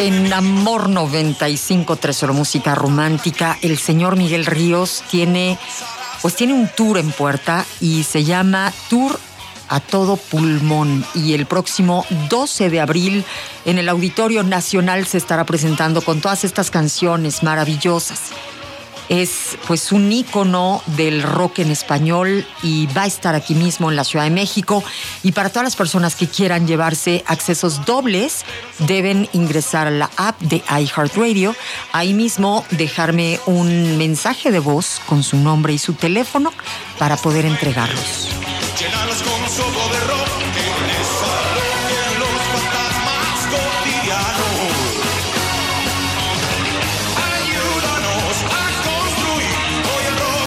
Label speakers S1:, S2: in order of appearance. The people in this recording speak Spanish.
S1: En Amor 95.3, solo música romántica, el señor Miguel Ríos tiene un tour en puerta y se llama Tour a todo pulmón, y el próximo 12 de abril en el Auditorio Nacional se estará presentando con todas estas canciones maravillosas. Es pues un ícono del rock en español y va a estar aquí mismo en la Ciudad de México. Y para todas las personas que quieran llevarse accesos dobles, deben ingresar a la app de iHeartRadio. Ahí mismo dejarme un mensaje de voz con su nombre y su teléfono para poder entregarlos.
S2: Llénalos con sopo de rock.